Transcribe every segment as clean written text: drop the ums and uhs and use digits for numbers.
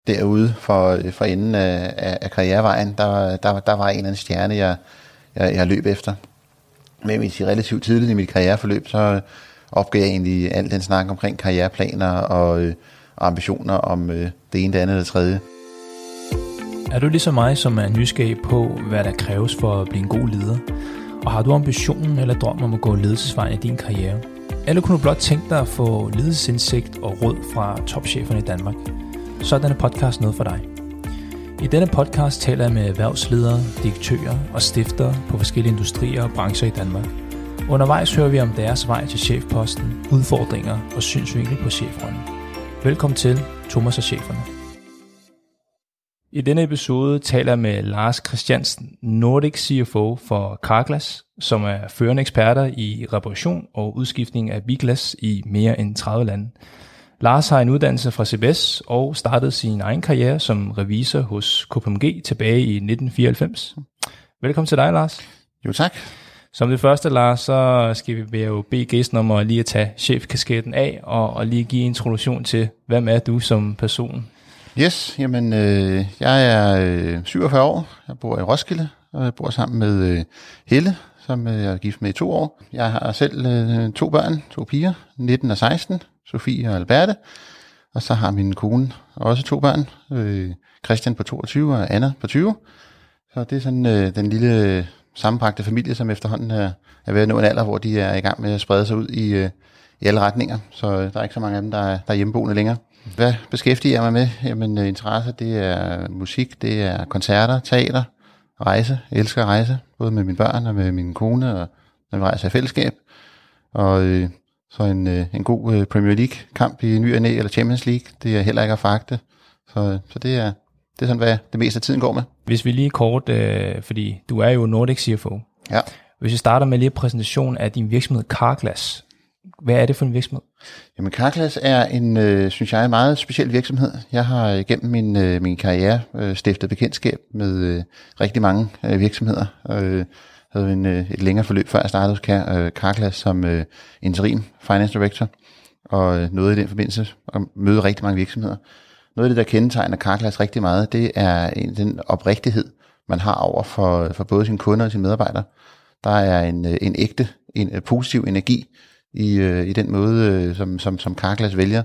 derude for enden af karrierevejen, der var en eller anden stjerne, jeg løb efter. Men relativt tidligt i mit karriereforløb, så opgav jeg egentlig al den snak omkring karriereplaner og ambitioner om det ene, det andet og det tredje. Er du ligesom mig, som er nysgerrig på, hvad der kræves for at blive en god leder? Og har du ambitionen eller drøm om at gå ledelsesvejen i din karriere? Eller kunne du blot tænke dig at få ledelsesindsigt og råd fra topcheferne i Danmark? Så er denne podcast noget for dig. I denne podcast taler jeg med erhvervsledere, direktører og stiftere på forskellige industrier og brancher i Danmark. Undervejs hører vi om deres vej til chefposten, udfordringer og synsvinkel på chefrollen. Velkommen til Thomas og Cheferne. I denne episode taler jeg med Lars Christiansen, Nordic CFO for Carglass, som er førende eksperter i reparation og udskiftning af biglas i mere end 30 lande. Lars har en uddannelse fra CBS og startede sin egen karriere som revisor hos KPMG tilbage i 1994. Velkommen til dig, Lars. Jo, tak. Som det første, Lars, så skal vi jo bede gæsten om at lige at tage chefkasketten af og lige give en introduktion til, hvem er du som person? Yes, jamen jeg er 47 år, jeg bor i Roskilde, og jeg bor sammen med Helle, som jeg er gift med i 2 år. Jeg har selv 2 børn, 2 piger, 19 og 16, Sofie og Alberte, og så har min kone også 2 børn, Christian på 22 og Anna på 20. Så det er sådan den lille sammenbragte familie, som efterhånden er ved at nå en alder, hvor de er i gang med at sprede sig ud i alle retninger, så der er ikke så mange af dem, der er hjemmeboende længere. Hvad beskæftiger jeg mig med? Jamen interesser, det er musik, det er koncerter, teater, rejse. Jeg elsker at rejse, både med mine børn og med min kone, og når vi rejser i fællesskab. Og så en god Premier League-kamp i ny og næ, eller Champions League, det er heller ikke at foragte. Så det er sådan, hvad det meste af tiden går med. Hvis vi lige kort, fordi du er jo Nordic CFO. Ja. Hvis vi starter med lige en præsentation af din virksomhed Carglass. Hvad er det for en virksomhed? Jamen Carglass er synes jeg, en meget speciel virksomhed. Jeg har gennem min karriere stiftet bekendtskab med rigtig mange virksomheder. Jeg havde et længere forløb, før jeg startede hos Carglass som interim finance director, og nåede i den forbindelse at møde rigtig mange virksomheder. Noget af det, der kendetegner Carglass rigtig meget, det er den oprigtighed, man har over for både sine kunder og sine medarbejdere. Der er en ægte, en positiv energi i den måde, som Carglass vælger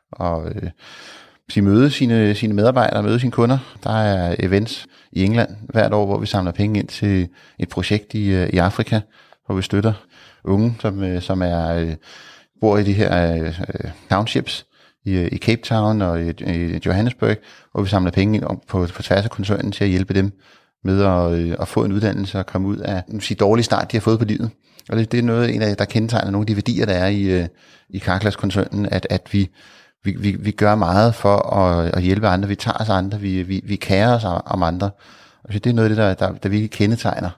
at møde sine medarbejdere, møde sine kunder. Der er events i England hvert år, hvor vi samler penge ind til et projekt i Afrika, hvor vi støtter unge, som bor i de her townships i Cape Town og i Johannesburg, hvor vi samler penge ind på tværs af koncernen til at hjælpe dem med at få en uddannelse og komme ud af en dårlig start, de har fået på livet. Og det er noget, der kendetegner nogle af de værdier, der er i Carglass-koncernen, at vi gør meget for at hjælpe andre, vi tager os andre, vi kærer os om andre. Og det er noget af det, der virkelig kendetegner.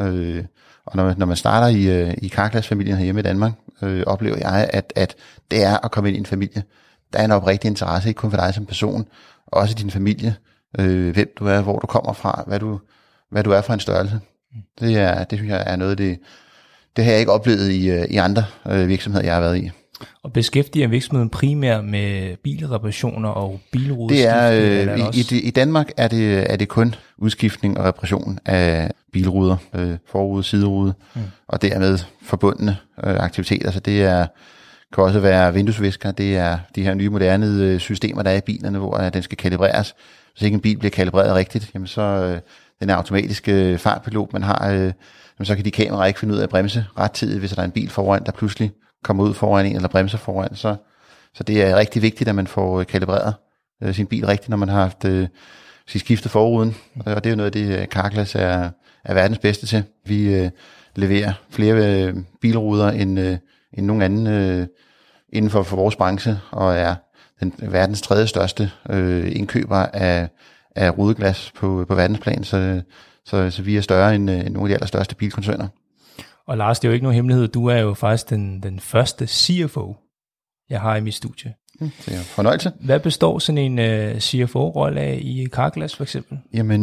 Og når man starter i Carglass-familien herhjemme i Danmark, oplever jeg, at det er at komme ind i en familie. Der er en oprigtig interesse, ikke kun for dig som person, også din familie, hvem du er, hvor du kommer fra, hvad du er for en størrelse. Det synes jeg er noget af det har jeg ikke oplevet i andre virksomheder, jeg har været i. Og beskæftiger virksomheden primært med bilreparationer og bilrudeskiftning? I Danmark er det kun udskiftning og reparation af bilruder, forrude, siderude, og dermed forbundne aktiviteter. Så det kan også være vinduesvisker, det er de her nye moderne systemer, der er i bilerne, hvor den skal kalibreres. Hvis ikke en bil bliver kalibreret rigtigt, jamen så den automatiske fartpilot, man har, så kan de kameraer ikke finde ud af at bremse rettidigt, hvis der er en bil foran, der pludselig kommer ud foran en, eller bremser foran. Så det er rigtig vigtigt, at man får kalibreret sin bil rigtigt, når man har haft skiftet forruden. Og det er jo noget af det, Carglass er verdens bedste til. Vi leverer flere bilruder end nogen anden inden for vores branche, og er verdens 3. største indkøber af rudeglas på verdensplan. Så vi er større end nogle af de allerstørste bilkoncerner. Og Lars, det er jo ikke nogen hemmelighed. Du er jo faktisk den første CFO, jeg har i mit studie. Det er en fornøjelse. Hvad består sådan en CFO-rolle af i Carglass for eksempel? Jamen,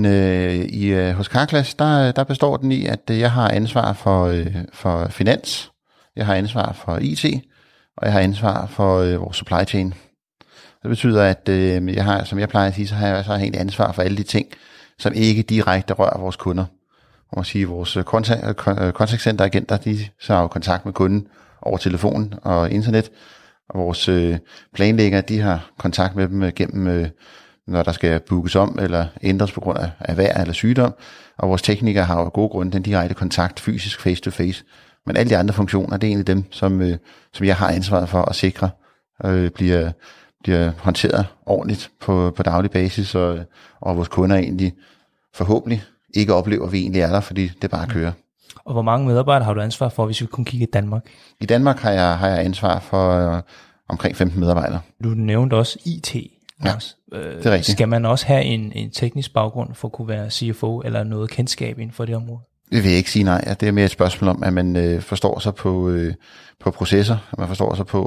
hos Carglass, der består den i, at jeg har ansvar for finans, jeg har ansvar for IT, og jeg har ansvar for vores supply chain. Det betyder, at jeg har, som jeg plejer at sige, så har jeg så helt ansvar for alle de ting, som ikke direkte rører vores kunder. Man må sige, vores kontaktcenteragenter, de så har jo kontakt med kunden over telefon og internet, og vores planlæggere, de har kontakt med dem gennem, når der skal bookes om eller ændres på grund af vejr eller sygdom, og vores teknikere har jo af gode grunde den direkte kontakt fysisk face to face. Men alle de andre funktioner, det er egentlig dem, som jeg har ansvaret for at sikre, bliver håndteret ordentligt på daglig basis, og vores kunder egentlig forhåbentlig ikke oplever, at vi egentlig er der, fordi det bare kører. Og hvor mange medarbejdere har du ansvar for, hvis vi kun kigger i Danmark? I Danmark har jeg ansvar for omkring 15 medarbejdere. Du nævnte også IT. Ja, det er rigtigt. Skal man også have en teknisk baggrund for at kunne være CFO eller noget kendskab inden for det område? Det vil jeg ikke sige nej. Det er mere et spørgsmål om, at man forstår sig på processer, at man forstår sig på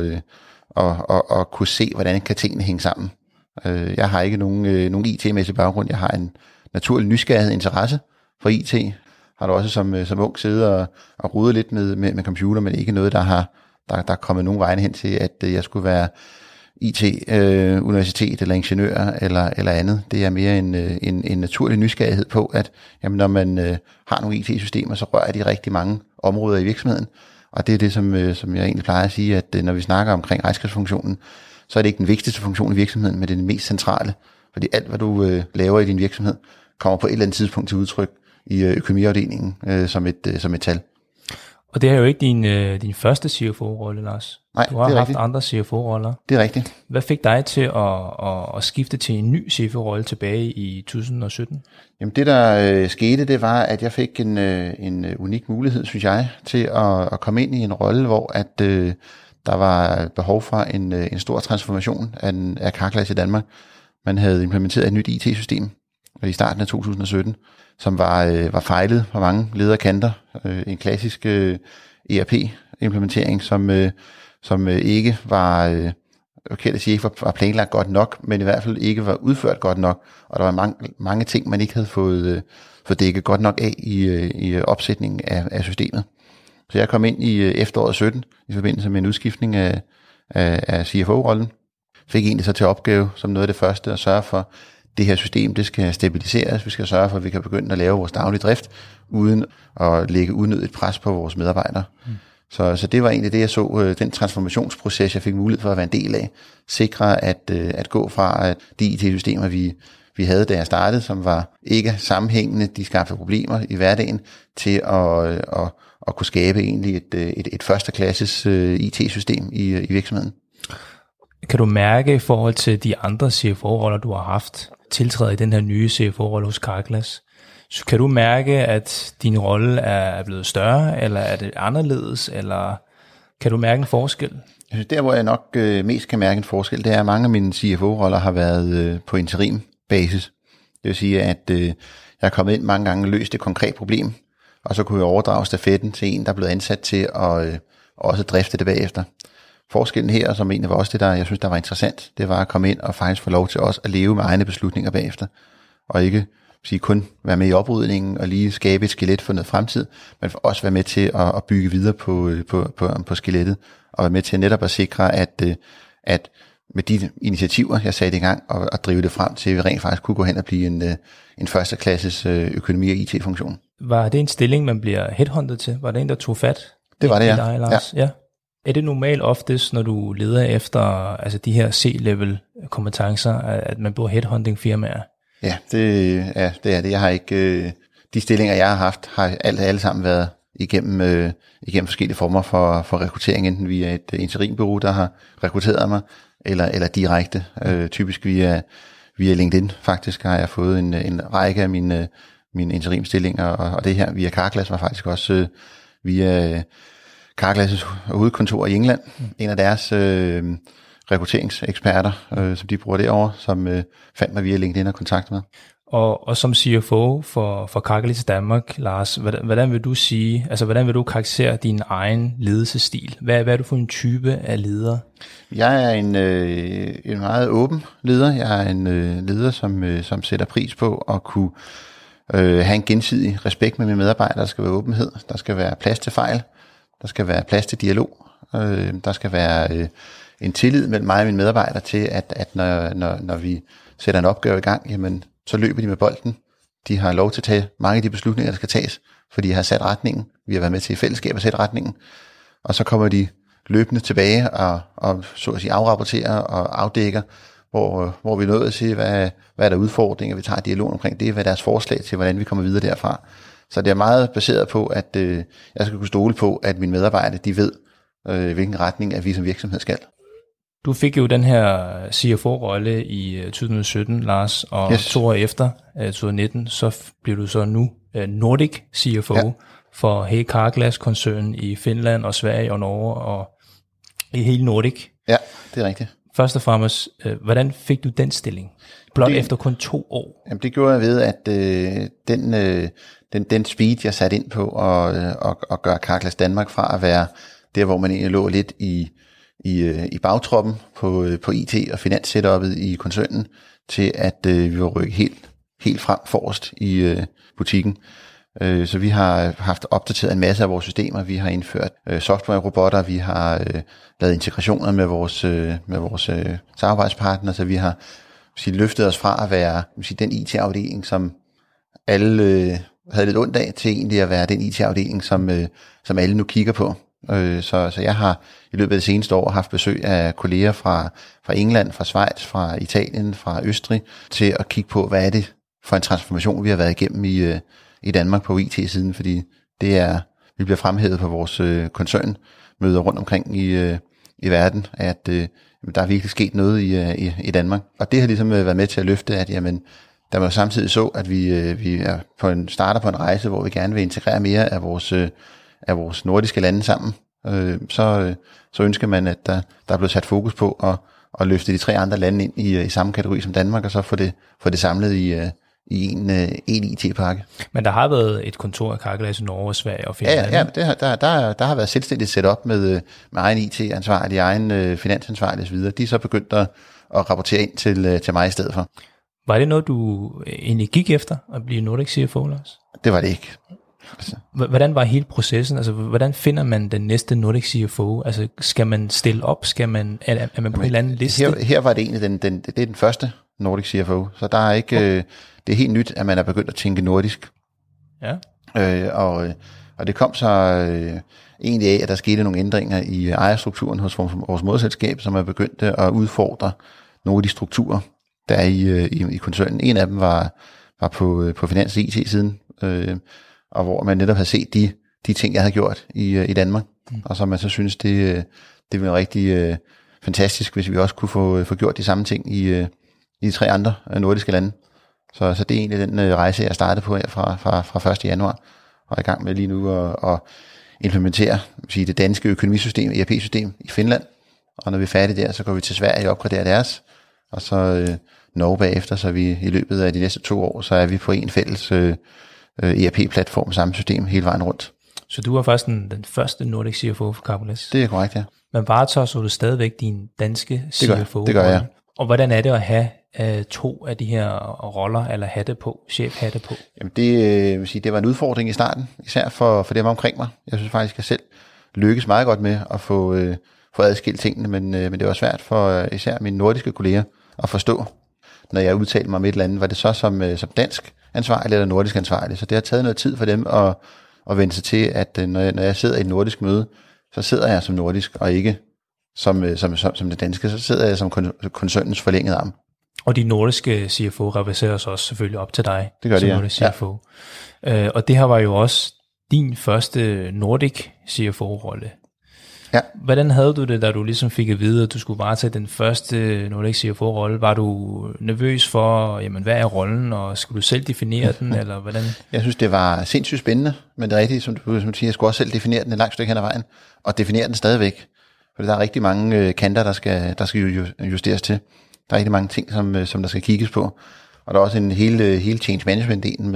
at kunne se, hvordan kan tingene hænge sammen. Jeg har ikke nogen IT-mæssig baggrund. Jeg har en naturlig nysgerrighed interesse for IT. Har du også som ung siddet og rodet lidt med computer, men ikke noget, der er kommet nogen vegne hen til, at jeg skulle være IT-universitet eller ingeniør eller andet. Det er mere en naturlig nysgerrighed på, at jamen, når man har nogle IT-systemer, så rører de rigtig mange områder i virksomheden. Og det er det, som jeg egentlig plejer at sige, at når vi snakker omkring regnskabsfunktionen, så er det ikke den vigtigste funktion i virksomheden, men det er den mest centrale. Fordi alt, hvad du laver i din virksomhed, kommer på et eller andet tidspunkt til udtryk i økonomiafdelingen som et tal. Og det er jo ikke din første CFO-rolle, Lars. Nej, du har det er haft rigtigt. andre CFO-roller. Det er rigtigt. Hvad fik dig til at skifte til en ny CFO-rolle tilbage i 2017? Jamen det, der skete, det var, at jeg fik en unik mulighed, synes jeg, til at komme ind i en rolle, hvor at der var behov for en stor transformation af Carglass i Danmark. Man havde implementeret et nyt IT-system i starten af 2017, som var fejlet på mange lederkanter. En klassisk ERP-implementering, som ikke var, ikke var planlagt godt nok, men i hvert fald ikke var udført godt nok, og der var mange ting, man ikke havde fået dækket godt nok af i opsætningen af systemet. Så jeg kom ind i efteråret 17 i forbindelse med en udskiftning af CFO-rollen. Fik egentlig så til opgave som noget af det første at sørge for, det her system, det skal stabiliseres. Vi skal sørge for, at vi kan begynde at lave vores daglige drift, uden at lægge unødigt pres på vores medarbejdere. Så det var egentlig det, jeg så, den transformationsproces, jeg fik mulighed for at være en del af. Sikre at gå fra at de IT-systemer, vi havde, da jeg startede, som var ikke sammenhængende, de skabte problemer i hverdagen, til at kunne skabe egentlig et førsteklasses IT-system i virksomheden. Kan du mærke i forhold til de andre CFO-roller, du har haft, tiltræde i den her nye CFO-rolle hos Carglass? Så kan du mærke, at din rolle er blevet større, eller er det anderledes, eller kan du mærke en forskel? Jeg synes, der hvor jeg nok mest kan mærke en forskel, det er, at mange af mine CFO-roller har været på interim-basis. Det vil sige, at jeg er kommet ind mange gange og løst et konkret problem, og så kunne jeg overdrage stafetten til en, der er blevet ansat til at også drifte det bagefter. Forskellen her, som egentlig var også det, der jeg synes, der var interessant, det var at komme ind og faktisk få lov til os at leve med egne beslutninger bagefter, og ikke kun være med i oprydningen og lige skabe et skelet for noget fremtid, men også være med til at bygge videre på skelettet, og være med til netop at sikre, at med de initiativer, jeg satte i gang, og drive det frem til, at vi rent faktisk kunne gå hen og blive en førsteklasses økonomi- og IT-funktion. Var det en stilling, man bliver headhunted til? Var det en, der tog fat? Det var det, ja. Dig, Lars? Ja. Er det normalt oftest, når du leder efter altså de her C-level kompetencer, at man bruger headhunting-firmaer? Ja, det er det. Jeg har ikke de stillinger, jeg har haft, har alle sammen været igennem forskellige former for rekruttering, enten via et interimbureau, der har rekrutteret mig, eller direkte. Typisk via LinkedIn faktisk har jeg fået en række af mine interimstillinger, og det her via Carglass var faktisk også via Carglass' hovedkontor i England, en af deres rekrutteringseksperter, som de bruger derovre, som fandt mig via LinkedIn og kontaktede mig. Og som CFO for Carglass Danmark, Lars, hvordan vil du sige, altså hvordan vil du karakterisere din egen ledelsesstil? Hvad er du for en type af leder? Jeg er en meget åben leder. Jeg er en leder, som sætter pris på at kunne have en gensidig respekt med mine medarbejdere. Der skal være åbenhed, der skal være plads til fejl, der skal være plads til dialog, der skal være en tillid mellem mig og mine medarbejdere til, at når vi sætter en opgave i gang, jamen, så løber de med bolden. De har lov til at tage mange af de beslutninger, der skal tages, fordi de har sat retningen. Vi har været med til i fællesskab at sætte retningen. Og så kommer de løbende tilbage og så at sige afrapporterer og afdækker, hvor vi er nået til, hvad er der udfordringer, vi tager dialog omkring det, hvad er deres forslag til, hvordan vi kommer videre derfra. Så det er meget baseret på, at jeg skal kunne stole på, at mine medarbejdere, de ved, hvilken retning at vi som virksomhed skal. Du fik jo den her CFO-rolle i 2017, Lars, og 2 år efter, 2019, så bliver du så nu Nordic CFO for Hey Carglass-koncernen i Finland og Sverige og Norge og i hele Nordic. Ja, det er rigtigt. Først og fremmest, hvordan fik du den stilling? Blot efter kun 2 år? Jamen det gjorde jeg ved, at den speed, jeg satte ind på at gøre Carglass Danmark fra at være der, hvor man egentlig lå lidt i bagtroppen på IT og finanssetupet i koncernen, til at vi var rykket helt frem forrest i butikken. Så vi har haft opdateret en masse af vores systemer. Vi har indført software-robotter, vi har lavet integrationer med vores samarbejdspartnere, så vi har løftet os fra at være den IT-afdeling, som alle havde lidt ondt af, til egentlig at være den IT-afdeling, som alle nu kigger på. Så jeg har i løbet af det seneste år haft besøg af kolleger fra England, fra Schweiz, fra Italien, fra Østrig, til at kigge på, hvad er det for en transformation, vi har været igennem i Danmark på IT-siden, fordi vi bliver fremhævet på vores koncernmøder rundt omkring i verden, at der er virkelig sket noget i Danmark. Og det har ligesom været med til at løfte, at jamen, der var samtidig så, at vi er starter på en rejse, hvor vi gerne vil integrere mere af vores nordiske lande sammen. Så ønsker man, at der er blevet sat fokus på at løfte de 3 andre lande ind i samme kategori som Danmark, og så få det samlet i en IT-pakke. Men der har været et kontor af Carglass i Norge, Sverige og Finland. Ja, der har været selvstændigt setup med egen IT-ansvarlig, egen finansansvarlig osv. De er så begyndt at rapportere ind til mig i stedet for. Var det noget, du egentlig gik efter, at blive Nordic CFO, Lars? Det var det ikke. Hvordan var hele processen? Altså, hvordan finder man den næste Nordic CFO? Altså, skal man stille op? Er man på en eller anden liste? Her var det egentlig det er den første Nordic CFO, så der er ikke... Det er helt nyt, at man er begyndt at tænke nordisk. Ja. Og det kom så egentlig af, at der skete nogle ændringer i ejerstrukturen hos vores moderselskab, som er begyndt at udfordre nogle af de strukturer, der er i koncernen. En af dem var på finans- og IT-siden, og hvor man netop har set de ting, jeg havde gjort i Danmark, og så man så synes, det ville være rigtig fantastisk, hvis vi også kunne få gjort de samme ting i de 3 andre nordiske lande. Så det er egentlig den rejse, jeg startede på her fra 1. januar, og er i gang med lige nu at implementere det danske økonomisystem, ERP-system i Finland. Og når vi er færdige der, så går vi til Sverige og opgraderer deres, og så Norge bagefter, så vi i løbet af de næste 2 år, så er vi på en fælles ERP-platform, samme system hele vejen rundt. Så du var faktisk den første Nordic CFO for Carglass? Det er korrekt, ja. Men varetager så du stadigvæk din danske CFO? Det gør jeg. Og hvordan er det at have 2 af de her roller, eller chefhatte på? Jamen det var en udfordring i starten, især for dem omkring mig. Jeg synes faktisk, at jeg selv lykkes meget godt med at få adskilt tingene, men det var svært for især mine nordiske kolleger at forstå, når jeg udtalte mig om et eller andet, var det så som dansk ansvarlig eller nordisk ansvarlig. Så det har taget noget tid for dem at vende sig til, at når jeg sidder i et nordisk møde, så sidder jeg som nordisk, og ikke som det danske, så sidder jeg som koncernens forlængede arm. Og de nordiske CFO repræsenterer sig også selvfølgelig op til dig. Det gør som det, nordisk CFO. Ja. Og det her var jo også din første Nordic CFO-rolle. Ja. Hvordan havde du det, da du ligesom fik at vide, at du skulle varetage den første Nordic CFO-rolle? Var du nervøs for, jamen, hvad er rollen, og skulle du selv definere den, eller hvordan? Jeg synes, det var sindssygt spændende, men det er rigtigt, som du siger, jeg skulle også selv definere den et langt stykke hen ad vejen, og definere den stadigvæk. For der er rigtig mange kanter, der skal justeres til. Der er rigtig mange ting, som der skal kigges på. Og der er også en hele change management-delen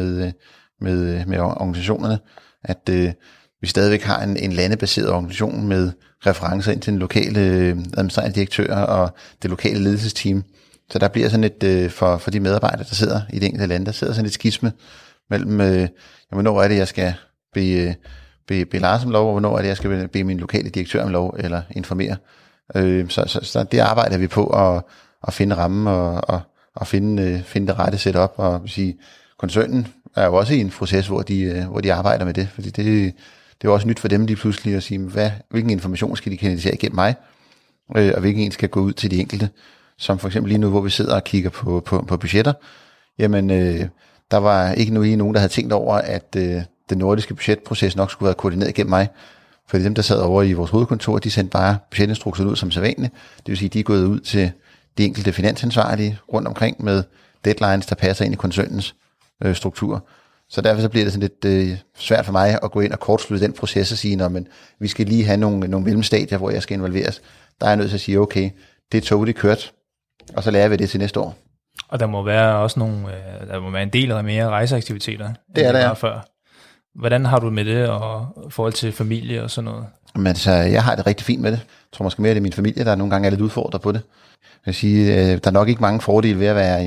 med organisationerne, at vi stadigvæk har en landebaseret organisation med referencer ind til den lokale administrerende direktør og det lokale ledelsesteam. Så der bliver sådan et, for de medarbejdere, der sidder i det enkelte land, der sidder sådan et skisme mellem, hvornår er det, jeg skal bede Lars om lov, og hvornår er det, jeg skal bede min lokale direktør om lov, eller informere Så det arbejder vi på at finde rammen og finde det rette setup, og sige, koncernen er jo også i en proces, hvor de arbejder med det, fordi det er jo også nyt for dem lige pludselig at sige, hvilken information skal de kanalisere igennem mig, og hvilken en skal gå ud til de enkelte, som for eksempel lige nu, hvor vi sidder og kigger på budgetter, jamen der var ikke nogen, der havde tænkt over, at den nordiske budgetproces nok skulle være koordineret igennem mig, for dem, der sad over i vores hovedkontor, de sendte bare budgetinstruktionen ud som sædvanligt, det vil sige, de er gået ud til de enkelte finansansvarlige rundt omkring med deadlines, der passer ind i koncernens struktur. Så derfor så bliver det sådan lidt svært for mig at gå ind og kortslutte den proces og sige, men vi skal lige have nogle mellemstadier, hvor jeg skal involveres. Der er jeg nødt til at sige, okay, det er toget, det kørt, og så lærer vi det til næste år. Og der må være også der må være en del af mere rejseaktiviteter. Det er der, før. Hvordan har du med det og forhold til familie og sådan noget? Men så jeg har det rigtig fint med det. Jeg tror måske mere, det er min familie, der nogle gange er lidt udfordret på det. Jeg vil sige, der er nok ikke mange fordele ved at være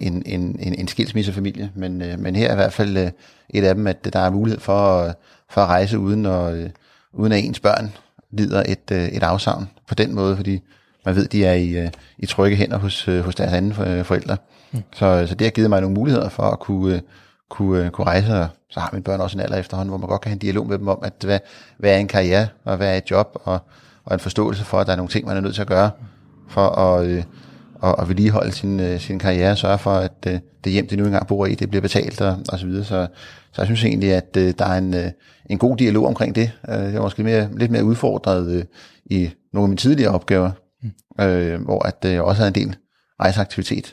en skilsmissefamilie, men her er i hvert fald et af dem, at der er mulighed for at rejse uden at ens børn lider et afsavn på den måde, fordi man ved, de er i trygge hænder hos deres anden forældre. Så det har givet mig nogle muligheder for at kunne rejse, og så har mine børn også en alder efterhånden, hvor man godt kan have en dialog med dem om, at hvad er en karriere, og hvad er et job, og en forståelse for, at der er nogle ting, man er nødt til at gøre, for at vedligeholde sin karriere, sørge for, at det hjem, de nu engang bor i, det bliver betalt, og så videre. Så jeg synes egentlig, at der er en god dialog omkring det. Jeg er måske lidt mere udfordret i nogle af mine tidligere opgaver, hvor at jeg også havde en del rejseaktivitet.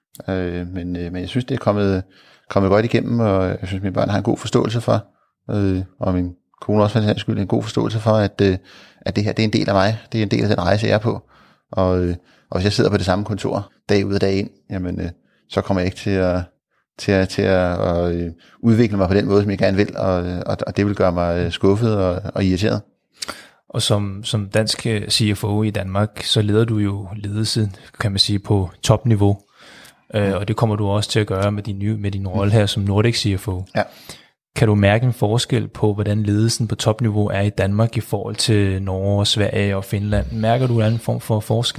Men jeg synes, det er kommet godt igennem, og jeg synes, mine børn har en god forståelse for, og min kone også for den skyld en god forståelse for, at det her, det er en del af mig, det er en del af den rejse, jeg er på, og hvis jeg sidder på det samme kontor dag ud og dag ind, jamen så kommer jeg ikke til at udvikle mig på den måde, som jeg gerne vil, og det vil gøre mig skuffet og irriteret. Og som dansk CFO i Danmark, så leder du jo ledelsen, kan man sige, på topniveau. Og det kommer du også til at gøre med din rolle her som Nordic CFO. Ja. Kan du mærke en forskel på, hvordan ledelsen på topniveau er i Danmark i forhold til Norge, Sverige og Finland? Mærker du en form for forskel?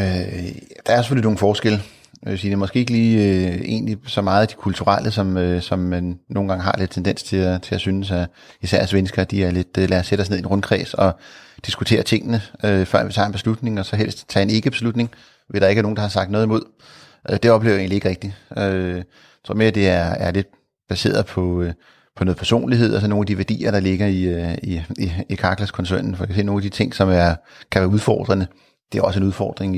Der er selvfølgelig nogle forskelle. Jeg vil sige, det er måske ikke lige egentlig så meget de kulturelle, som man nogle gange har lidt tendens til at synes, at især svensker, de er lidt, lad os sætte os ned i en rundkreds og diskutere tingene, før vi tager en beslutning, og så helst tage en ikke-beslutning, ved der ikke er nogen, der har sagt noget imod. Det oplever jeg egentlig ikke rigtigt. Jeg tror mere, det er lidt baseret på noget personlighed, og så nogle af de værdier, der ligger i Carglass-koncernen. For jeg kan se nogle af de ting, som kan være udfordrende. Det er også en udfordring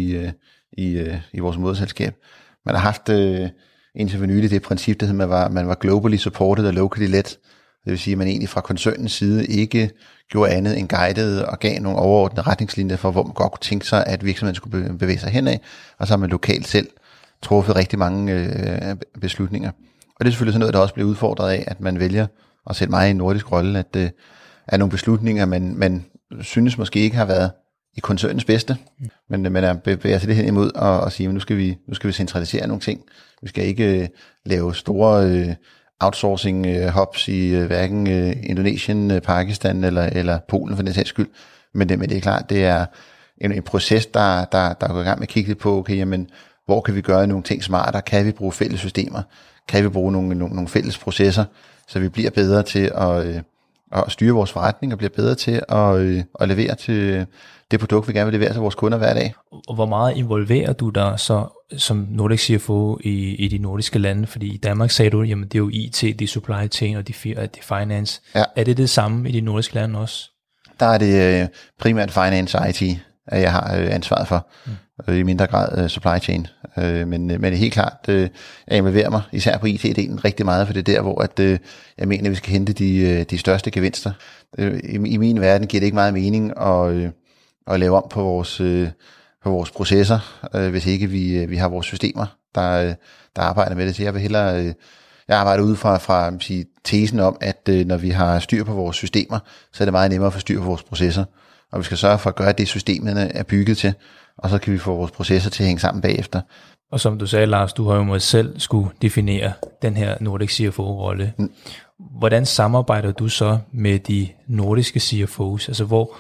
i vores moderselskab. Man har haft indtil for nylig det princip, der hedder, man var globally supported og locally led. Det vil sige, at man egentlig fra koncernens side ikke gjorde andet end guidede og gav nogle overordnede retningslinjer for, hvor man godt kunne tænke sig, at virksomheden skulle bevæge sig henad, og så har man lokalt selv truffet rigtig mange beslutninger. Og det er selvfølgelig sådan noget, der også bliver udfordret af, at man vælger at sætte mig i en nordisk rolle, at er nogle beslutninger, man synes måske ikke har været i koncernens bedste, men man bevæger sig det hen imod og siger, nu skal vi centralisere nogle ting. Vi skal ikke lave store outsourcing hubs i hverken Indonesien, Pakistan eller Polen for den sags skyld. Men det er klart, det er en proces, der går i gang med at kigge lidt på, okay, jamen, hvor kan vi gøre nogle ting smartere? Kan vi bruge fælles systemer? Kan vi bruge nogle fælles processer, så vi bliver bedre til at styre vores forretning, og bliver bedre til at levere til det produkt, vi gerne vil levere til vores kunder hver dag. Og hvor meget involverer du dig så som Nordic CFO i de nordiske lande? Fordi i Danmark sagde du, jamen det er jo IT, det er supply chain og det er finance. Ja. Er det samme i de nordiske lande også? Der er det primært finance og IT, at jeg har ansvaret for. I mindre grad supply chain. Men det er helt klart, jeg involverer mig især på IT-delen rigtig meget, for det er der, hvor jeg mener, at vi skal hente de største gevinster. I min verden giver det ikke meget mening at lave om på vores processer, hvis ikke vi har vores systemer, der arbejder med det. Så jeg vil hellere... Jeg arbejder ud fra tesen om, at når vi har styr på vores systemer, så er det meget nemmere at få styr på vores processer. Og vi skal sørge for at gøre det, systemerne er bygget til, og så kan vi få vores processer til at hænge sammen bagefter. Og som du sagde, Lars, du har jo måske selv skulle definere den her Nordic CFO-rolle. Hvordan samarbejder du så med de nordiske CFOs? Altså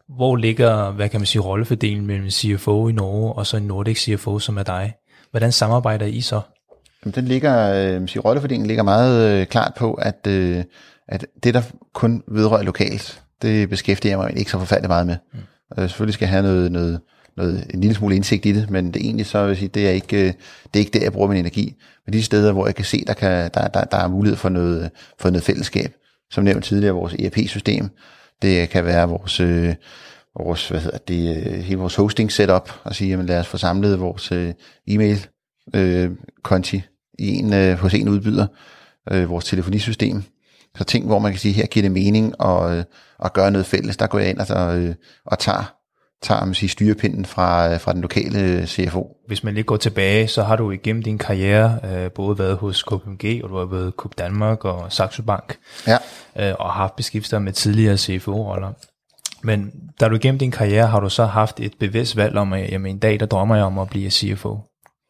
Hvor ligger, hvad kan man sige, rollefordelingen mellem CFO i Norge og så en Nordic CFO, som er dig? Hvordan samarbejder I så? Den ligger, rollefordelingen ligger meget klart på, at det, der kun vedrører lokalt, det beskæftiger jeg mig ikke så forfærdeligt meget med. Selvfølgelig skal jeg have en lille smule indsigt i det, men det egentlig så vil sige, det er ikke der, jeg bruger min energi. Men de steder, hvor jeg kan se, der er mulighed for noget fællesskab, som nævnt tidligere, vores ERP-system, det kan være hele vores hosting setup, og sige, jamen lad os få samlet vores e-mail konti hos en udbyder, vores telefonisystem. Så ting, hvor man kan sige, her giver det mening at gøre noget fælles. Der går jeg ind og tager man siger, styrepinden fra den lokale CFO. Hvis man lige går tilbage, så har du igennem din karriere både været hos KPMG, og du har været Coop Danmark og Saxo Bank, og haft beskæftiget med tidligere CFO-roller. Men da du igennem din karriere, har du så haft et bevidst valg om, at jamen, en dag, der drømmer jeg om at blive CFO?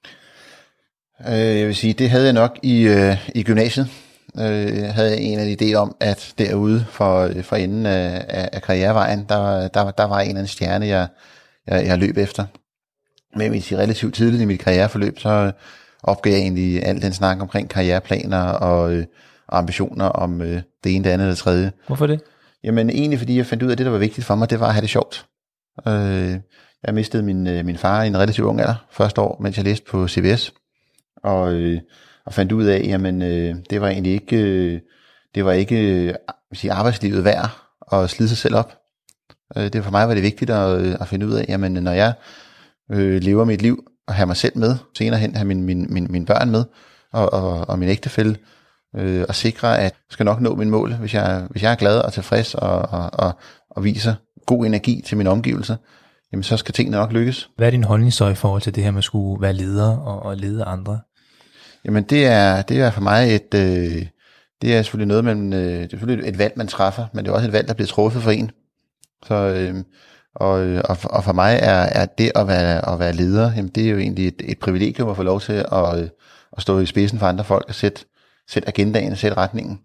Jeg vil sige, det havde jeg nok i gymnasiet. Havde jeg en af de idéer om, at derude for enden af karrierevejen, der var en eller anden stjerne, jeg løb efter. Men jeg vil sige, relativt tidligt i mit karriereforløb, så opgav jeg egentlig al den snak omkring karriereplaner og ambitioner om det ene, det andet og det tredje. Hvorfor det? Jamen egentlig fordi jeg fandt ud af, at det, der var vigtigt for mig, det var at have det sjovt. Jeg mistede min far i en relativt ung alder, første år, mens jeg læste på CBS, og fandt ud af, jamen det var egentlig ikke arbejdslivet værd at slide sig selv op. Det for mig var det vigtigt at finde ud af, jamen når jeg lever mit liv og have mig selv med, senere hen have mine børn med og min ægtefælle, og sikre, at jeg skal nok nå min mål, hvis jeg er glad og tilfreds og viser god energi til mine omgivelser, jamen så skal tingene nok lykkes. Hvad er din holdning så i forhold til det her med at skulle være leder og lede andre? Jamen det er for mig det er selvfølgelig noget, det er selvfølgelig et valg, man træffer, men det er også et valg, der bliver truffet for en. Så, og for mig er det at være leder, jamen det er jo egentlig et privilegium at få lov til at stå i spidsen for andre folk og sætte agendaen og sætte retningen.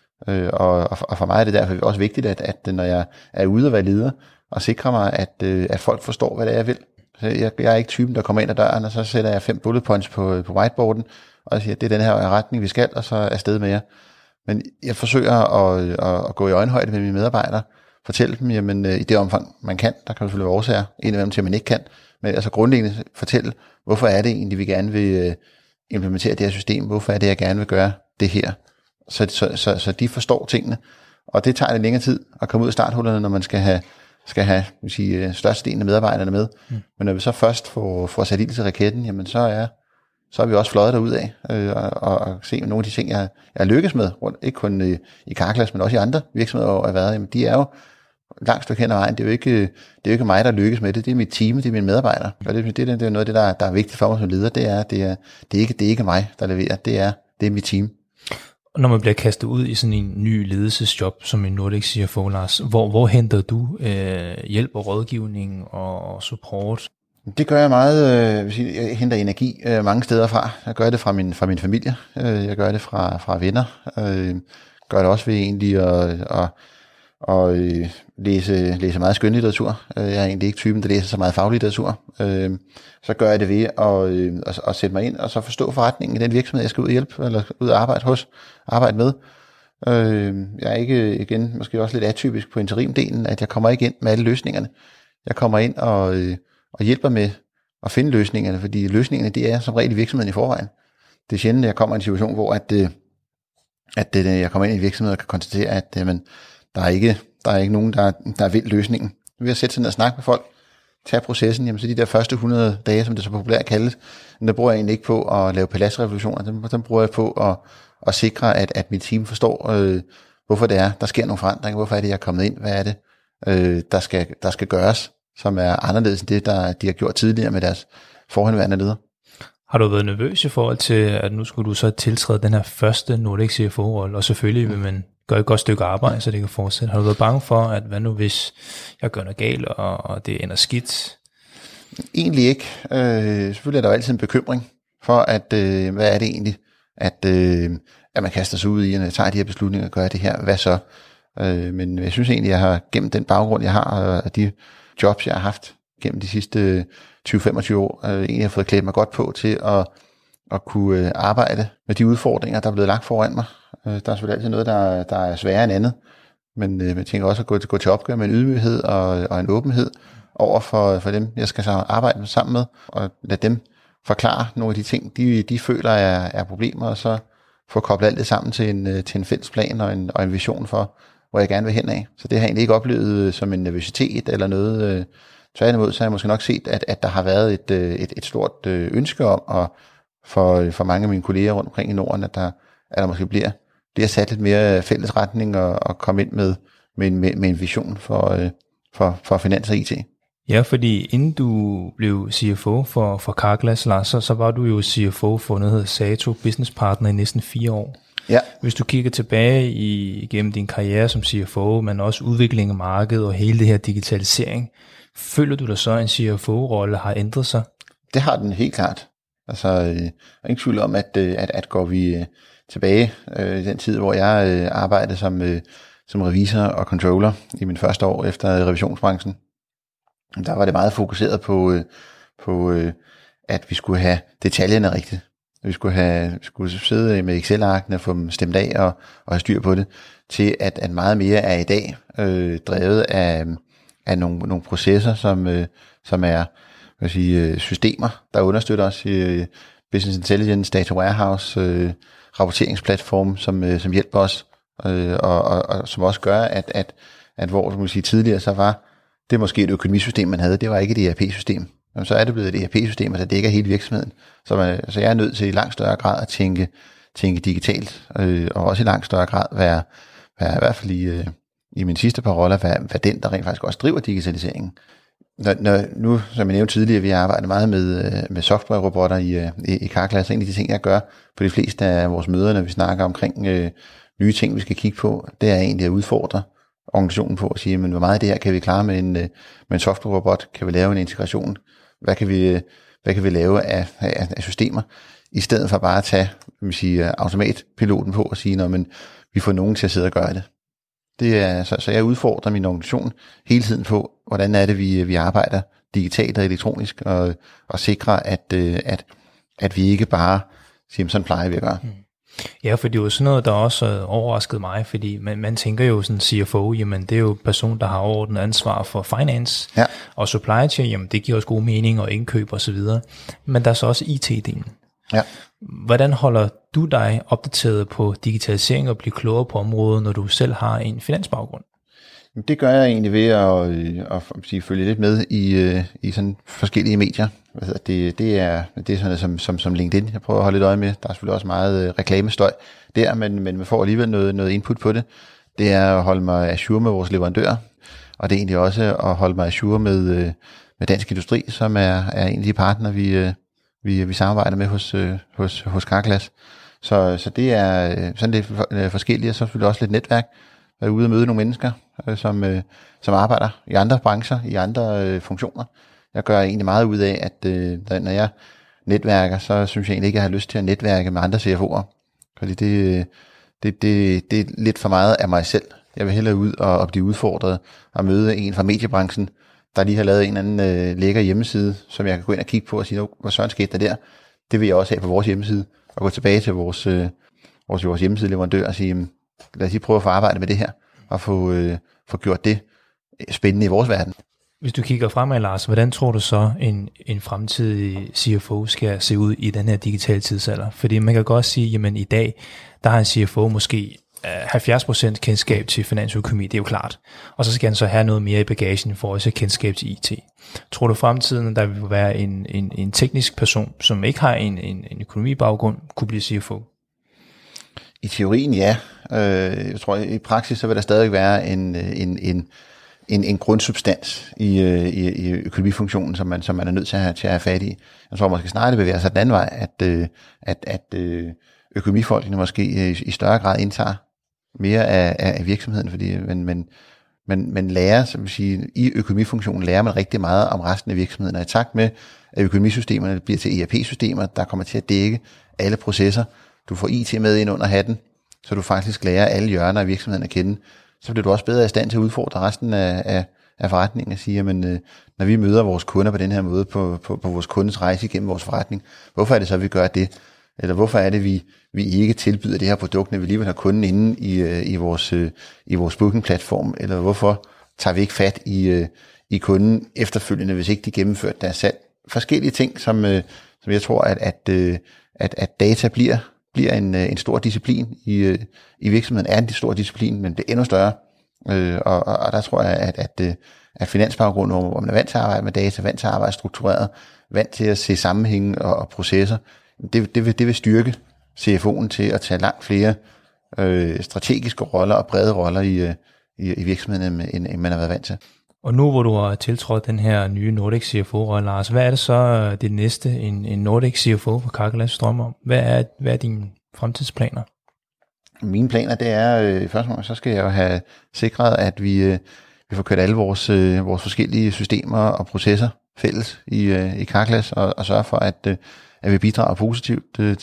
Og for mig er det derfor også vigtigt, at når jeg er ude og være leder, og sikre mig, at folk forstår, hvad det er, jeg vil. Så jeg er ikke typen, der kommer ind ad døren, og så sætter jeg 5 bullet points på whiteboarden, og siger, det er den her retning, vi skal, og så er afsted med jer. Men jeg forsøger at gå i øjenhøjde med mine medarbejdere, fortælle dem, jamen i det omfang, man kan, der kan selvfølgelig være årsager, indimellem til, at man ikke kan, men altså grundlæggende fortælle, hvorfor er det egentlig, vi gerne vil implementere det her system, hvorfor er det, jeg gerne vil gøre det her, så de forstår tingene, og det tager lidt længere tid at komme ud af starthullerne, når man skal have størstedelen af medarbejderne med. Men når vi så først får sat ild til raketten, jamen så er vi også fløjet derudad og se nogle af de ting, jeg lykkes med, ikke kun i Carglass, men også i andre virksomheder, hvor jeg har været, jamen de er jo langt stykke hen ad vejen. Det er jo ikke mig, der lykkes med det. Det er mit team, det er mine medarbejdere. Og det er noget af det, der er vigtigt for mig som leder. Det er ikke mig, der leverer. Det er mit team. Når man bliver kastet ud i sådan en ny ledelsesjob som en Nordic CFO, Lars, hvor henter du hjælp og rådgivning og support? Det gør jeg meget. Jeg henter energi mange steder fra. Jeg gør det fra min familie. Jeg gør det fra venner. Gør det også ved egentlig at læse meget skønlitteratur. Jeg er egentlig ikke typen, der læser så meget faglitteratur. Så gør jeg det ved at sætte mig ind og så forstå forretningen i den virksomhed, jeg skal ud og hjælpe, eller ud og arbejde med. Jeg er ikke, igen, måske også lidt atypisk på interimdelen, at jeg kommer ikke ind med alle løsningerne. Jeg kommer ind og hjælper med at finde løsningerne, fordi løsningerne, det er som regel i virksomheden i forvejen. Det er sjældent, at jeg kommer i en situation, hvor jeg kommer ind i en virksomhed og kan konstatere, at der er ikke nogen, der vil løsningen. Ved at sætte sig ned og snakke med folk, tage processen, jamen så de der første 100 dage, som det så populært kaldes, der bruger jeg egentlig ikke på at lave paladsrevolutioner, dem bruger jeg på at sikre, at mit team forstår, hvorfor det er, der sker nogle forandringer, hvorfor er det, jeg er kommet ind, hvad er det, der skal gøres, som er anderledes end det, de har gjort tidligere med deres forhenværende ledere. Har du været nervøs i forhold til, at nu skulle du så tiltræde den her første Nordic CFO-rolle, og selvfølgelig vil man gøre et godt stykke arbejde, så det kan fortsætte. Har du været bange for, at hvad nu hvis jeg gør noget galt, og det ender skidt? Egentlig ikke. Selvfølgelig er der jo altid en bekymring for, at hvad er det egentlig, at man kaster sig ud i, og tager de her beslutninger og gør det her, hvad så? Men jeg synes egentlig, jeg har gennem den baggrund, jeg har, og de jobs, jeg har haft gennem de sidste 20-25 år, egentlig har fået klædt mig godt på til at kunne arbejde med de udfordringer, der er blevet lagt foran mig. Der er selvfølgelig altid noget, der er sværere end andet, men jeg tænker også at gå til opgør med en ydmyghed og en åbenhed over for dem, jeg skal så arbejde sammen med, og lade dem forklare nogle af de ting, de føler er problemer, og så få koblet alt det sammen til en fælles plan og en vision for, hvor jeg gerne vil hen af. Så det har jeg egentlig ikke oplevet som en nervøsitet eller noget. Tværtimod, så har jeg måske nok set, at der har været et stort ønske om, og for mange af mine kolleger rundt omkring i Norden, at der måske bliver sat lidt mere fælles retning og komme ind med en vision for finans og IT. Ja, fordi inden du blev CFO for Carglass, Lars, så var du jo CFO for noget, der hedder Sato Business Partner i næsten 4 år. Ja. Hvis du kigger tilbage igennem din karriere som CFO, men også udvikling af markedet og hele det her digitalisering, føler du dig så, en CFO-rolle har ændret sig? Det har den helt klart. Altså, jeg er ingen tvivl om, at går vi tilbage i den tid, hvor jeg arbejdede som revisor og controller i min første år efter revisionsbranchen, der var det meget fokuseret på at vi skulle have detaljerne rigtigt. Vi skulle sidde med Excel-arkene og få dem stemt af og have styr på det, til at meget mere er i dag drevet af nogle processer, som er systemer, der understøtter os i Business Intelligence, Data Warehouse, rapporteringsplatform, som hjælper os, og som også gør, at hvor man sige, tidligere så var det måske et økonomisystem, man havde, det var ikke et ERP-system. Så er det blevet et ERP-system, der dækker hele virksomheden. Så jeg er nødt til i langt større grad at tænke digitalt, og også i langt større grad være i hvert fald i min sidste par roller, være den, der rent faktisk også driver digitaliseringen. Nu, som jeg nævnte tidligere, vi har arbejdet meget med software-robotter i Carglass. En af de ting, jeg gør på de fleste af vores møder, når vi snakker omkring nye ting, vi skal kigge på, det er egentlig at udfordre organisationen på at sige, men hvor meget af det her kan vi klare med en software-robot? Kan vi lave en integration? Hvad kan vi lave af systemer? I stedet for bare at tage automatpiloten på og sige, men vi får nogen til at sidde og gøre det. Så jeg udfordrer min organisation hele tiden på, hvordan er det, vi arbejder digitalt og elektronisk, og sikrer, at vi ikke bare siger, sådan plejer vi at gøre. Ja, for det er jo sådan noget, der også overraskede mig, fordi man tænker jo sådan CFO, jamen det er jo person, der har overordnet ansvar for finance, ja. Og supply chain, jamen det giver også god mening, og indkøb og så videre. Men der er så også IT-delen. Ja. Hvordan holder du dig opdateret på digitalisering og blive klogere på området, når du selv har en finansbaggrund? Det gør jeg egentlig ved at følge lidt med i sådan forskellige medier. Det er sådan noget som LinkedIn, jeg prøver at holde lidt øje med. Der er selvfølgelig også meget reklamestøj der, men man får alligevel noget input på det. Det er at holde mig ajour med vores leverandører, og det er egentlig også at holde mig ajour med Dansk Industri, som er en af de partnere, vi samarbejder med hos Carglass. Så det er sådan lidt forskelligt, og så selvfølgelig også lidt netværk. Jeg er ude og møde nogle mennesker, som arbejder i andre brancher, i andre funktioner. Jeg gør egentlig meget ud af, at når jeg netværker, så synes jeg egentlig ikke, at jeg har lyst til at netværke med andre CFO'er. Fordi det er lidt for meget af mig selv. Jeg vil hellere ud og blive udfordret og møde en fra mediebranchen, der lige har lavet en eller anden lækker hjemmeside, som jeg kan gå ind og kigge på og sige, hvor søren skete der? Det vil jeg også have på vores hjemmeside, og gå tilbage til vores hjemmesideleverandør og sige, lad os lige prøve at få arbejde med det her, og få gjort det spændende i vores verden. Hvis du kigger fremad, Lars, hvordan tror du så, en fremtidig CFO skal se ud i den her digitale tidsalder? Fordi man kan godt sige, jamen i dag, der har en CFO måske 70% kendskab til finansøkonomi, det er jo klart. Og så skal han så have noget mere i bagagen for også kendskab til IT. Tror du fremtiden, der vil være en teknisk person, som ikke har en økonomibaggrund, kunne blive CFO? I teorien ja. Jeg tror i praksis så vil der stadig være en grundsubstans i økonomifunktionen, som man er nødt til at have fat i. Jeg tror måske snarere det bevæger sig den anden vej, at økonomifolkene måske i større grad indtager mere af virksomheden, fordi man lærer, som vil sige, i økonomifunktionen lærer man rigtig meget om resten af virksomheden, og i takt med, at økonomisystemerne bliver til ERP-systemer, der kommer til at dække alle processer. Du får IT med ind under hatten, så du faktisk lærer alle hjørner af virksomheden at kende. så bliver du også bedre i stand til at udfordre resten af forretningen og sige, jamen, når vi møder vores kunder på den her måde, på vores kundes rejse igennem vores forretning, hvorfor er det så, vi gør det? Eller hvorfor er det, vi ikke tilbyder det her produkt, når vi alligevel har kunden inde i vores booking-platform? Eller hvorfor tager vi ikke fat i kunden efterfølgende, hvis ikke de gennemførte deres salg? Forskellige ting, som jeg tror, at data bliver en stor disciplin i virksomheden, er en stor disciplin, men bliver endnu større. Og der tror jeg, at finansbaggrund, hvor man er vant til at arbejde med data, vant til at arbejde struktureret, vant til at se sammenhænge og processer, det vil styrke CFO'en til at tage langt flere strategiske roller og brede roller i virksomheden, end man har været vant til. Og nu hvor du har tiltrådt den her nye Nordic CFO-rolle, Lars, hvad er det så det næste, en Nordic CFO på Cargolas drømmer om? Hvad er dine fremtidsplaner? Mine planer, det er, først og fremmest, så skal jeg jo have sikret, at vi får kørt alle vores forskellige systemer og processer fælles i Cargolas, og sørge for, at vi bidrager positivt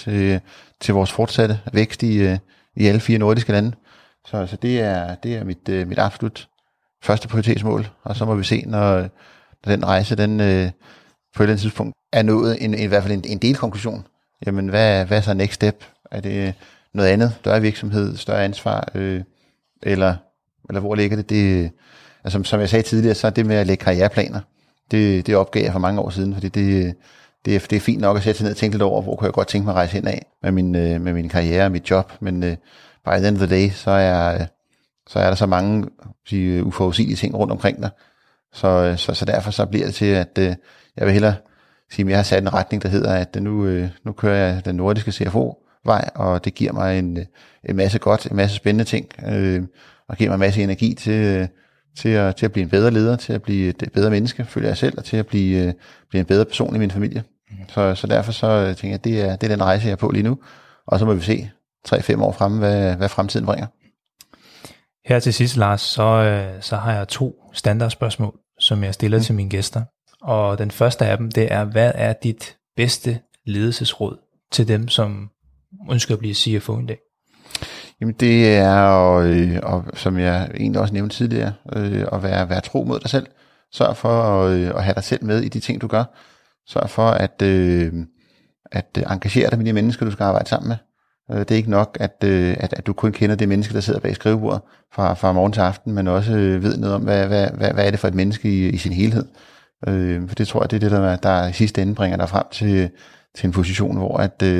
til vores fortsatte vækst i alle 4 nordiske lande. Så det er mit absolut første prioritetsmål, og så må vi se, når den rejse, den på et eller andet tidspunkt er nået i hvert fald en delkonklusion. Jamen, hvad er så next step? Er det noget andet? Større virksomhed, større ansvar? Eller hvor ligger det? Altså, som jeg sagde tidligere, så er det med at lægge karriereplaner, det opgav jeg for mange år siden, fordi det er fint nok at sætte sig ned og tænke lidt over, hvor kunne jeg godt tænke mig at rejse hen af med min karriere og mit job, men by the end of the day, så er der så mange uforudsigelige ting rundt omkring dig. Så derfor så bliver det til, at jeg vil hellere sige, at jeg har sat en retning, der hedder, at nu kører jeg den nordiske CFO-vej, og det giver mig en masse godt, en masse spændende ting, og giver mig en masse energi til at blive en bedre leder, til at blive et bedre menneske, føler jeg selv, og til at blive en bedre person i min familie. Så derfor så tænker jeg, at det er den rejse, jeg er på lige nu, og så må vi se 3-5 år fremme, hvad fremtiden bringer. Her til sidst, Lars, så har jeg 2 standardspørgsmål, som jeg stiller til mine gæster. Og den første af dem, det er, hvad er dit bedste ledelsesråd til dem, som ønsker at blive CFO en dag? Jamen det er, og som jeg egentlig også nævnte tidligere, at være tro mod dig selv. Sørg for at have dig selv med i de ting, du gør. Sørg for at engagere dig med de mennesker, du skal arbejde sammen med. Det er ikke nok, at du kun kender det menneske, der sidder bag skrivebordet fra morgen til aften, men også ved noget om, hvad er det for et menneske i sin helhed. For det tror jeg, det er det, der i sidste ende bringer dig frem til en position, hvor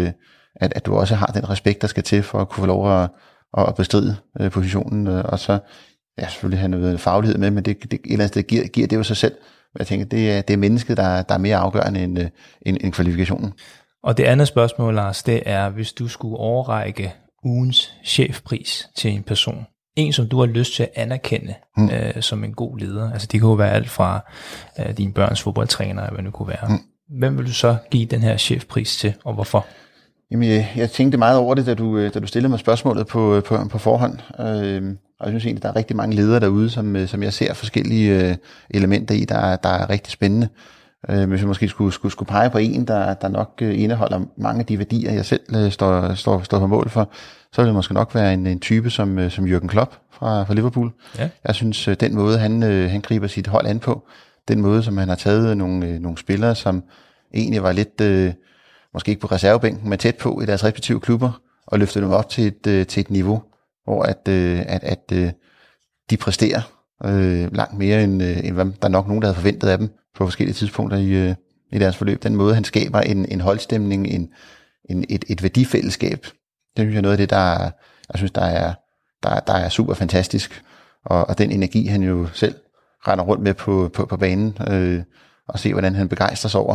at du også har den respekt, der skal til for at kunne få lov at bestride positionen. Og så selvfølgelig have noget faglighed med, men det et eller andet sted giver det jo sig selv. Jeg tænker, det er mennesket, der er mere afgørende end kvalifikationen. Og det andet spørgsmål, Lars, det er, hvis du skulle overrække ugens chefpris til en person. En, som du har lyst til at anerkende som en god leder. Altså det kunne jo være alt fra dine børns fodboldtræner, hvad det kunne være. Hvem vil du så give den her chefpris til, og hvorfor? Jamen, jeg tænkte meget over det, da du stillede mig spørgsmålet på forhånd. Og jeg synes egentlig, der er rigtig mange ledere derude, som jeg ser forskellige elementer i, der er rigtig spændende. Hvis jeg måske skulle pege på en, der nok indeholder mange af de værdier, jeg selv står på mål for, så vil det måske nok være en type som Jürgen Klopp fra Liverpool. Ja. Jeg synes, den måde, han griber sit hold an på, den måde, som han har taget nogle spillere, som egentlig var lidt, måske ikke på reservebænken, men tæt på i deres respektive klubber, og løftet dem op til et niveau, hvor at de præsterer langt mere, end hvad der nok nogen, der havde forventet af dem på forskellige tidspunkter i deres forløb. Den måde, han skaber en holdstemning, et værdifællesskab, det synes jeg er noget af det, jeg synes, der er super fantastisk. Og den energi, han jo selv render rundt med på banen, og se, hvordan han begejstrer sig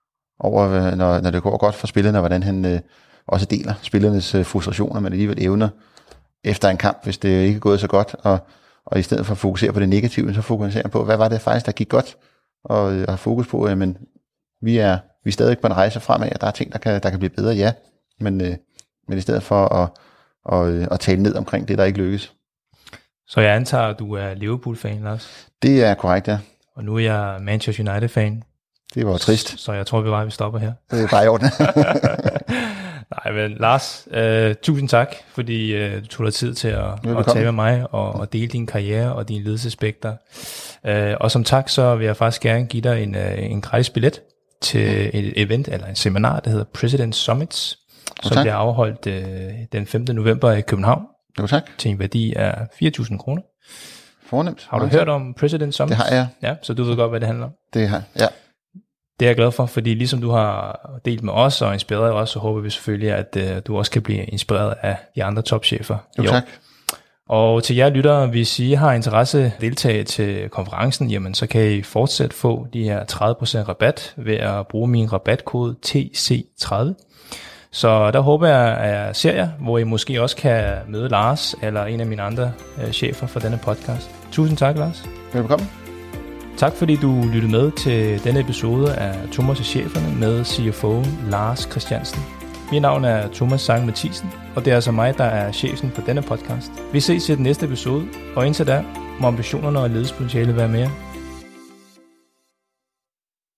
over når det går godt for spillerne, og hvordan han også deler spillernes frustrationer, men alligevel evner efter en kamp, hvis det ikke er gået så godt, og i stedet for at fokusere på det negative, så fokuserer han på, hvad var det faktisk, der gik godt, og har fokus på, jamen, vi er stadig på en rejse fremad, og der er ting, der kan blive bedre, ja, men i stedet for at tale ned omkring det, der ikke lykkes. Så jeg antager, at du er Liverpool-fan, Lars? Det er korrekt, ja. Og nu er jeg Manchester United-fan. Det var trist. Så jeg tror, vi stopper her. Det er bare i orden. Nej, men Lars, tusind tak, fordi du tog dig tid til at tale med mig og dele din karriere og dine ledelsesaspekter. Og som tak, så vil jeg faktisk gerne give dig en gratis billet til et event eller en seminar, der hedder President Summits, som bliver afholdt den 5. november i København. Jo, tak. Til en værdi af 4.000 kroner. Fornemt. Har du hørt om President Summits? Det har jeg. Ja, så du ved godt, hvad det handler om. Det har ja. Det er jeg glad for, fordi ligesom du har delt med os og inspireret os, så håber vi selvfølgelig, at du også kan blive inspireret af de andre topchefer. Jo, tak. Og til jer lyttere, hvis I har interesse at deltage til konferencen, jamen så kan I fortsat få de her 30% rabat ved at bruge min rabatkode TC30. Så der håber jeg, at jeg ser jer, hvor I måske også kan møde Lars eller en af mine andre chefer for denne podcast. Tusind tak, Lars. Velkommen. Tak fordi du lyttede med til denne episode af Thomas og Cheferne med CFO Lars Christiansen. Mit navn er Thomas Sange-Mathisen, og det er altså mig, der er chefen for denne podcast. Vi ses i den næste episode, og indtil da må ambitionerne og ledelsespotentialet være mere.